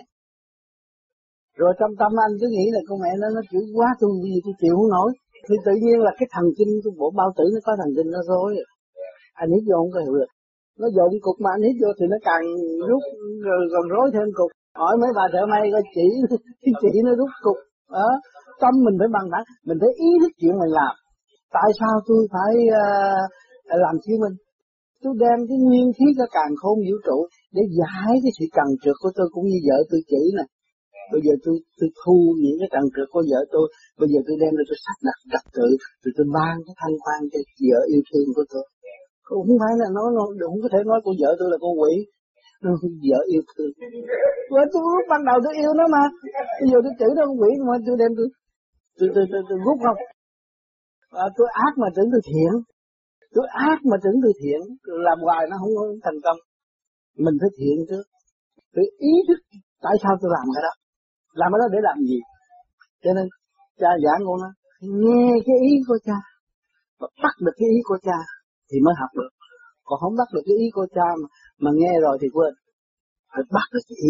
Rồi trong tâm anh cứ nghĩ là con mẹ nó nó chịu quá tôi gì tôi chịu không nổi. Thì tự nhiên là cái thần kinh của bộ bao tử nó có thần kinh nó rối. Anh hít vô không có hiệu lực. Nó dồn cục mà anh hít vô thì nó càng rút rồi còn rối thêm cục. Hỏi mấy bà thợ may coi chỉ chỉ nó rút cục. Đó. Tâm mình phải bằng thẳng, mình phải ý thức chuyện mình làm. Tại sao tôi phải uh, làm chứng minh? Tôi đem cái nguyên khí của càn khôn vũ trụ để giải cái sự trần trượt của tôi cũng như vợ tôi chỉ nè. Bây giờ tôi tôi thu những cái trần trượt của vợ tôi, bây giờ tôi đem ra tôi sắp đặt trật tự, rồi tôi ban cái thanh quan cho vợ yêu thương của tôi. Không phải là nói, nó không có thể nói của vợ tôi là con quỷ, nó vợ yêu thương. Và tôi lúc ban đầu tôi yêu nó mà, bây giờ tôi chửi nó con quỷ mà tôi đem tôi tôi tôi tôi, tôi rút không. À, tôi ác mà tưởng tôi thiện, tôi ác mà tưởng tôi thiện, làm hoài nó không, không thành công. Mình phải thiện trước, phải ý thức tại sao tôi làm cái đó, làm cái đó để làm gì. Cho nên cha giảng con nó nghe cái ý của cha và bắt được cái ý của cha thì mới học được. Còn không bắt được cái ý của cha mà, mà nghe rồi thì quên. Phải bắt được cái ý.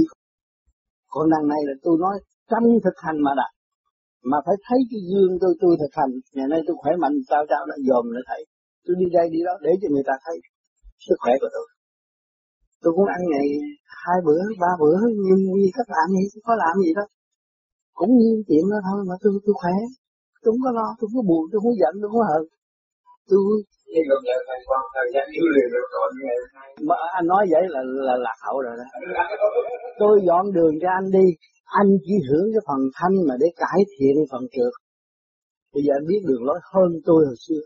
Còn đằng này là tôi nói trong thực hành mà đạt. Mà phải thấy cái gương tôi tôi thực hành. Ngày nay tôi khỏe mạnh sao sao đã dòm để thấy. Tôi đi đây đi đó để cho người ta thấy sức khỏe của tôi. Tôi cũng ăn ngày hai bữa, ba bữa nhưng như các bạn vậy, tôi có làm gì đó. Cũng như chuyện đó thôi mà tôi tôi khỏe. Tôi không có lo, tôi không có buồn, tôi không có giận, tôi không có hận. Tôi nhưng mà giờ thầy quan thời gian yêu liền được rồi như ngày hôm nay. Mà anh nói vậy là là lạc hậu rồi đó. Tôi dọn đường cho anh đi, anh chỉ hưởng cái phần thanh mà để cải thiện phần trượt. Bây giờ anh biết đường lối hơn tôi hồi xưa.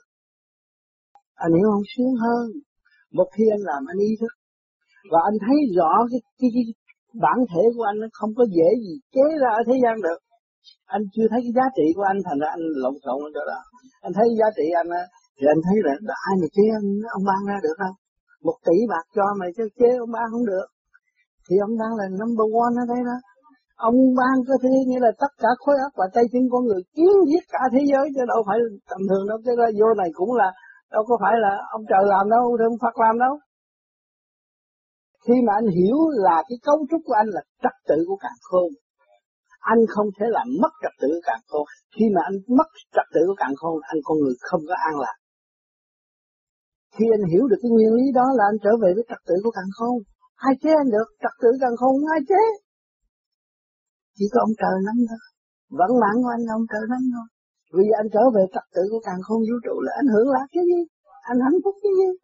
Anh hiểu không? Sướng hơn. Một khi anh làm anh ý thức và anh thấy rõ cái cái, cái bản thể của anh nó không có dễ gì chế ra ở thế gian được. Anh chưa thấy cái giá trị của anh, thành ra anh lộn xộn ở chỗ đó. Anh thấy giá trị anh thì anh thấy là ai mà chế ông, ông ban ra được không? Một tỷ bạc cho mày chứ chế ông ban không được. Thì ông đang là number one ở đây đó. Ông ban cơ thế nghĩa là tất cả khối óc và tay chân con người kiến giết cả thế giới chứ đâu phải tầm thường đâu. Cái ra vô này cũng là đâu có phải là ông trời làm đâu, ông Phật làm đâu. Khi mà anh hiểu là cái cấu trúc của anh là trật tự của càn khôn, anh không thể làm mất trật tự của càn khôn. Khi mà anh mất trật tự của càn khôn, anh con người không có an lạc. Khi anh hiểu được cái nguyên lý đó là anh trở về với trật tự của càn khôn. Ai chế anh được? Trật tự càn khôn không ai chế. Chỉ có ông trời nắm thôi. Vận mạng của anh là ông trời nắm thôi. Vì anh trở về trật tự của càn khôn vũ trụ là anh hưởng lạc cái gì? Anh hạnh phúc cái gì?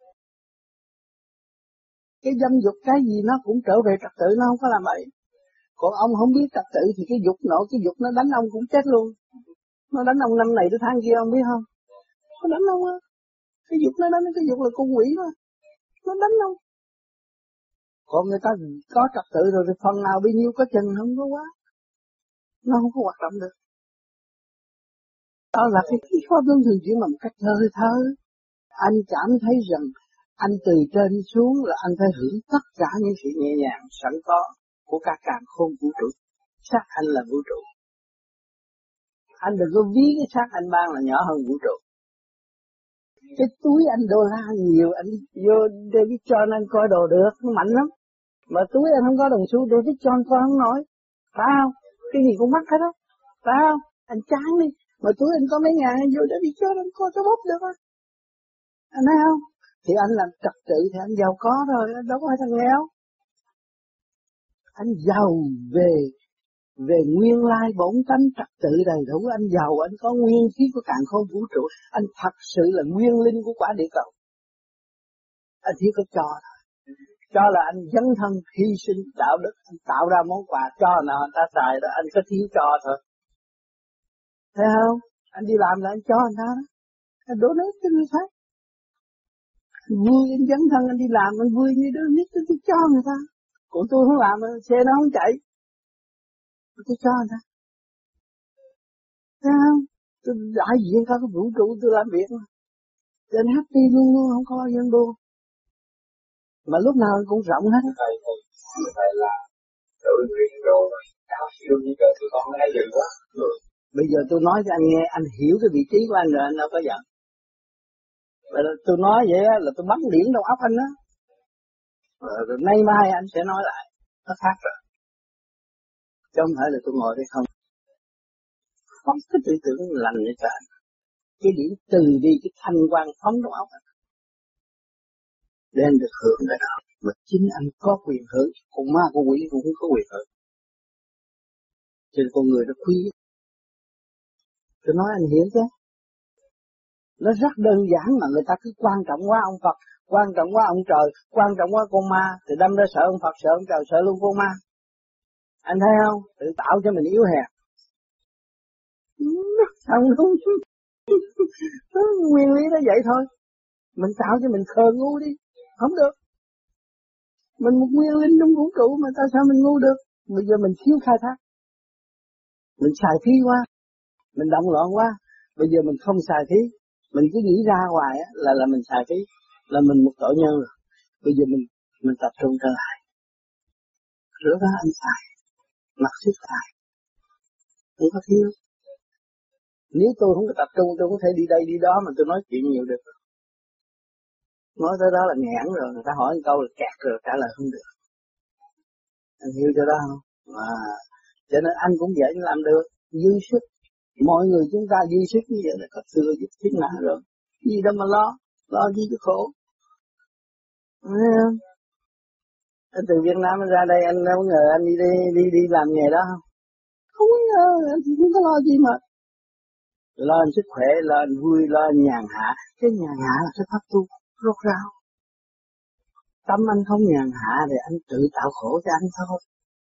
Cái dâm dục cái gì nó cũng trở về trật tự, nó không có làm vậy. Còn ông không biết trật tự thì cái dục nọ, cái dục nó đánh ông cũng chết luôn. Nó đánh ông năm này tới tháng kia ông biết không? Nó đánh ông á. Cái dục nó đánh, cái dục là con quỷ mà. Nó đánh ông. Còn người ta có trật tự rồi thì phần nào bấy nhiêu có chừng không có quá. Nó không có hoạt động được. Đó là cái pháp luân thường chuyển mà một cách thơ thơ. Anh cảm thấy rằng anh từ trên xuống là anh phải hưởng tất cả những sự nhẹ nhàng sẵn có của cả càn khôn vũ trụ. Xác anh là vũ trụ. Anh đừng có ví cái xác anh ban là nhỏ hơn vũ trụ. Cái túi anh đô la nhiều, anh vô David John anh coi đồ được, nó mạnh lắm. Mà túi anh không có đồng xu, David John coi không nổi. Phải không? Cái gì cũng mắc hết á. Phải không? Anh chán đi. Mà túi anh có mấy ngàn, anh vô David John anh coi cái bóp được á. Anh thấy không? Thì anh làm trật tự thì anh giàu có rồi, anh đâu có phải thằng nghèo. Anh giàu về về nguyên lai bổn tánh trật tự đầy đủ, anh giàu, anh có nguyên khí của càn khôn vũ trụ, anh thật sự là nguyên linh của quả địa cầu. Anh chỉ có cho thôi. Cho là anh dấn thân hy sinh đạo đức, anh tạo ra món quà cho nào anh ta xài đó, anh có thiếu cho thôi. Thấy không? Anh đi làm là anh cho anh ta đó. Anh đổ nước cho người khác. Anh vui, anh dấn thân, anh đi làm, anh vui như đứa nít, tôi cho người ta. Còn tôi không làm, xe nó không chạy. Tôi cho người ta. Thấy không? Tôi đại diện cả cái vũ trụ tôi làm việc mà. Cho nên happy luôn luôn, không có bao giờ buồn. Mà lúc nào cũng rộng hết. Thầy, thầy, thầy là tự nguyện rồi, cao siêu như vậy tụi con nghe dừng quá. Rồi. Bây giờ tôi nói cho anh nghe, anh hiểu cái vị trí của anh rồi, anh đâu có giận. Rồi tôi nói vậy á, là tôi bắn điển trong óc anh á. Rồi, rồi nay mai anh sẽ nói lại, nó khác rồi. Chứ không phải là tôi ngồi đây không. Không cái tư tưởng lành như trời. Cái điểm từ đi, cái thanh quan phóng trong óc anh. Để anh được hưởng cái đó. Mà chính anh có quyền hưởng, con ma con quỷ cũng không có quyền hưởng. Cho nên con người nó quý. Tôi nói anh hiểu chứ. Nó rất đơn giản mà người ta cứ quan trọng quá ông Phật, quan trọng quá ông trời, quan trọng quá con ma, thì đâm ra sợ ông Phật, sợ ông trời, sợ luôn con ma. Anh thấy không? Tự tạo cho mình yếu hèn. Không đúng. Nguyên lý nó vậy thôi. Mình tạo cho mình khờ ngu đi. Không được. Mình một nguyên linh trong vũ trụ mà tại sao mình ngu được? Bây giờ mình thiếu khai thác. Mình xài phí quá. Mình động loạn quá. Bây giờ mình không xài phí. Mình cứ nghĩ ra hoài á, là là mình xài phí. Là mình một tội nhân rồi. Bây giờ mình mình tập trung trở lại. Rửa ra anh xài. Mặc sức xài. Không có thiếu. Nếu tôi không có tập trung, tôi không thể đi đây đi đó mà tôi nói chuyện nhiều được. Nói tới đó là nghẽn rồi, người ta hỏi một câu là kẹt rồi, trả lời không được. Anh hiểu cho đó không? Mà cho nên anh cũng dễ làm được, dư sức. Mọi người chúng ta dư sức như vậy là có xưa giúp thiết ngã rồi. Gì đâu mà lo, lo gì cho khổ. Thấy không? Từ Việt Nam ra đây anh đâu ngờ anh đi đi đi, đi làm nghề đó không? Không ngờ, anh chỉ không có lo gì mà. Lo anh sức khỏe, lo anh vui, lo anh nhàn hạ. Cái nhàn hạ là cái pháp tu rốt ráo. Tâm anh không nhàn hạ thì anh tự tạo khổ cho anh thôi.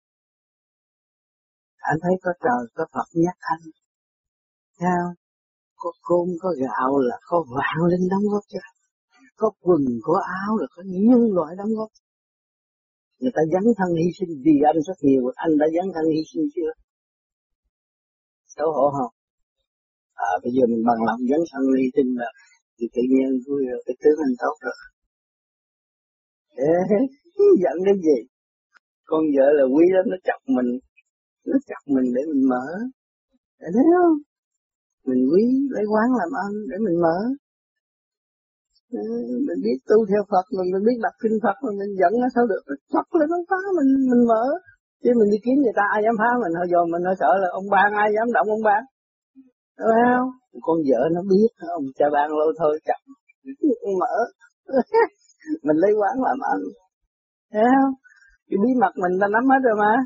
Anh thấy có trời, có Phật nhắc anh. Thấy không? Có cơm, có gạo là có vạn linh đóng góp cho anh. Có quần, có áo là có nhân loại đóng góp. Người ta dấn thân hy sinh vì anh rất nhiều, anh đã dấn thân hy sinh chưa? Xấu hổ không? À, bây giờ mình bằng lòng dấn thân hy sinh là thì tự nhiên vui rồi, cái tướng anh tốt rồi. Ê, giận cái gì? Con vợ là quý lắm, nó chọc mình, nó chọc mình để mình mở. Để thấy không? Mình quý lấy quán làm ăn để mình mở. Ừ, mình biết tu theo Phật, mình, mình biết đọc kinh Phật, mà mình giận nó sao được? Phật lên nó phá mình, mình mở. Chứ mình đi kiếm người ta ai dám phá mình, hồi giờ mình hơi sợ là ông ban ai dám động ông ban. Đúng không? Con vợ nó biết, ông cha ban lâu thôi chậm, mở. Mình lấy quán làm ăn. Thấy không? Cái bí mật mình ta nắm hết rồi mà.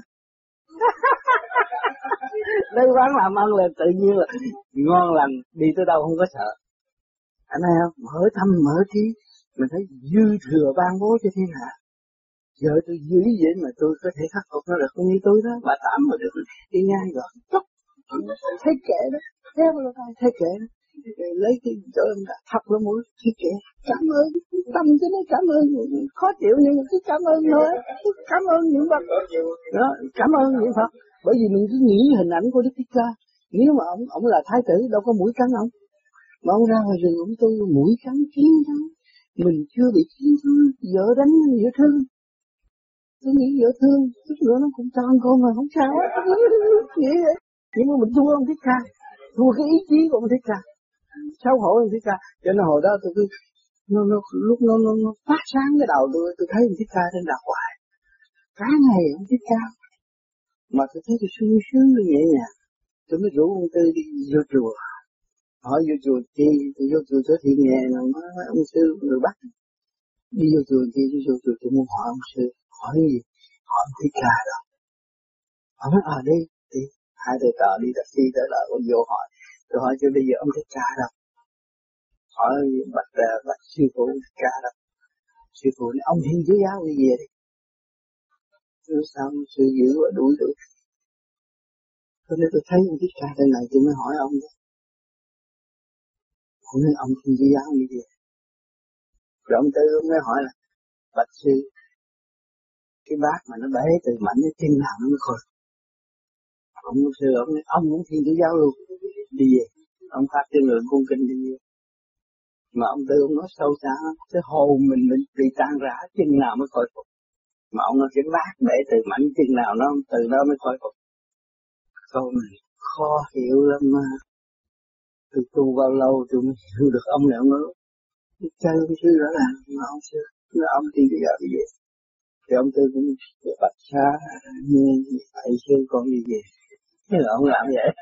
Lấy quán làm ăn là tự nhiên là ngon lành, đi tới đâu không có sợ. Anh thấy không? Mở tâm mở trí, mình thấy dư thừa ban bố cho thiên hạ. Giờ tôi dữ vậy mà tôi có thể khắc phục nó được không như tôi đó, bà Tám mà được đi ngang rồi, chốc, thấy kệ đó, theo vào tay thấy kệ đó, lấy cái chỗ em đã thọc lên mũi, thấy kệ, cảm ơn, tâm cho nó cảm ơn, khó chịu nhưng mà cứ cảm ơn thôi, cảm ơn những Phật, đó, cảm ơn những Phật, bởi vì mình cứ nghĩ hình ảnh của Đức Thích Ca, nếu mà ông ông là thái tử đâu có mũi cắn ông, mà ông ra ngoài rừng ông tu mũi cắn kiến cắn, mình chưa bị kiến thương, vợ đánh vợ thương. Tôi nghĩ vợ thương, chút nữa nó cũng cho ăn con mà không sao á. Nghĩ vậy. Nhưng mà mình thua ông Thích Ca, thua cái ý chí của ông Thích Ca. Xấu hổ ông Thích Ca. Cho nên hồi đó tôi cứ, nó, nó, lúc nó, nó, nó phát sáng cái đầu tôi, tôi thấy ông Thích Ca trên đạo hoài. Cả ngày ông Thích Ca. Mà tôi thấy tôi sung sướng như nhẹ nhàng. Tôi mới rủ ông Tư đi vô chùa. Hỏi vô chùa chi, tôi vô chùa chỗ Thị Nghè nào mà ông sư người Bắc. Đi vô chùa chi, đi vô chùa tôi muốn hỏi ông sư. Hỏi gì? Hỏi ông Thích Ca đó. Họ nói à đi, đi. Hai thầy trò đi taxi tới là ông vô hỏi. Tôi hỏi chứ bây giờ ông Thích Ca đâu? Hỏi bạch, bạch sư phụ Thích Ca đâu? Sư phụ nói ông Thiên Chúa Giáo đi về đi. Nói sao sư dữ và đuổi được. Cho nên tôi thấy ông Thích Ca trên này tôi mới hỏi ông đó. Ông nói ông Thiên Chúa Giáo đi về. Rồi ông Tư ông mới hỏi là bạch sư, cái bát mà nó bể từ mảnh cái chân nào nó mới khôi. Ông sư ông nói ông cũng Thiên Chúa Giáo luôn, đi về, ông phát cho người cung kinh đi về. Mà ông Tư ông nói sâu xa, cái hồn mình mình bị tan rã, chừng nào mới khôi phục. Mà ông nói cái vác để từ mảnh chừng nào nó từ đó mới khôi phục. Câu này khó hiểu lắm mà. Tôi tu bao lâu tôi mới hiểu được ông này ông nói. Cái chân cái sư đó là mà ông sư. Nó ông thì bây giờ cái gì? Thì ông Tư cũng bạch xa, nhưng thầy sư con đi về. Thế là ông làm vậy.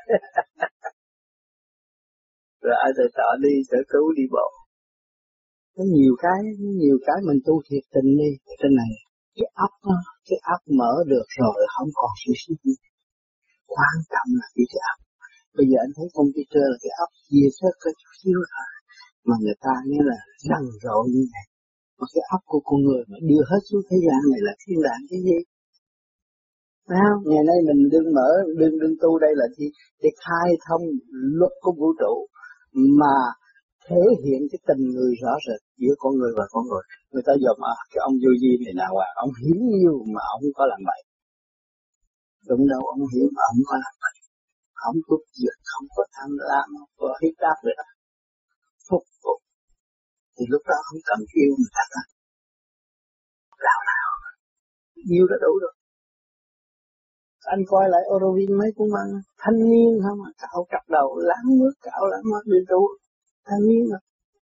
Rồi ai tự sợ đi, tự cứu đi bộ. Có nhiều cái, nhiều cái mình tu thiệt tình đi. Trên này, cái óc đó, cái óc mở được rồi, không còn sự suy nghĩ. Quan trọng là cái óc. Bây giờ anh thấy computer là cái óc chia sớt có chút xíu thôi. Mà người ta nghe là rầm rộ như vậy. Mà cái óc của con người mà đưa hết xuống thế gian này là thiên đàng cái gì? Phải không? Ngày nay mình đương mở, đương đương tu đây là gì? Để khai thông luật của vũ trụ mà thể hiện cái tình người rõ rệt giữa con người và con người. Người ta dòm à, cái ông vô vi này nào à, ông hiểu nhiều mà ông không có làm vậy. Đúng đâu, ông hiểu mà ông có làm vậy. Không có giật, không có tham lam, không có hít đáp nữa. Phục vụ. Thì lúc đó không cần yêu người ta nữa. Đạo nào yêu đã đủ rồi. Anh coi lại Orovin mấy cuốn băng thanh niên không mà cạo cặp đầu láng nước cạo láng mắt đi tu thanh niên mà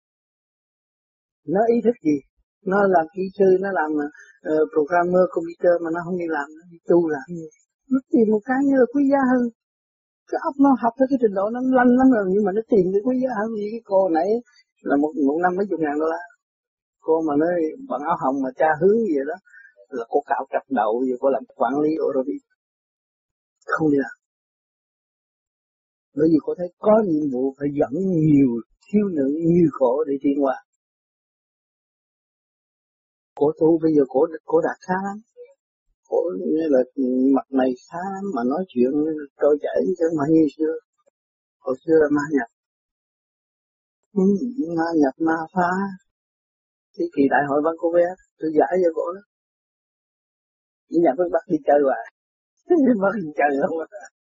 nó ý thức gì, nó làm kỹ sư, nó làm uh, programmer computer mà nó không đi làm, nó đi tu làm gì, nó tìm một cái như là quý giá hơn. Cái óc nó học tới cái trình độ nó lanh lắm rồi nhưng mà nó tìm cái quý giá hơn. Như cái cô nãy là một một năm mấy chục ngàn đô la, cô mà nói bằng áo hồng mà cha hướng gì đó là cô cạo cặp đầu giờ cô làm quản lý Orovin không đi làm. Bởi vì cô thấy có nhiệm vụ phải dẫn nhiều thiếu nữ như cổ để tiến qua. Cổ tu bây giờ cổ cổ đạt khá lắm. Cổ như là mặt này khá lắm mà nói chuyện trôi chảy chứ mà như xưa. Hồi xưa là ma nhập. Ừ, ma nhập ma phá. Cái kỳ đại hội Vancouver tôi giải cho cổ đó. Đi nhập với bắt đi chơi hoài. Bắt đi chơi không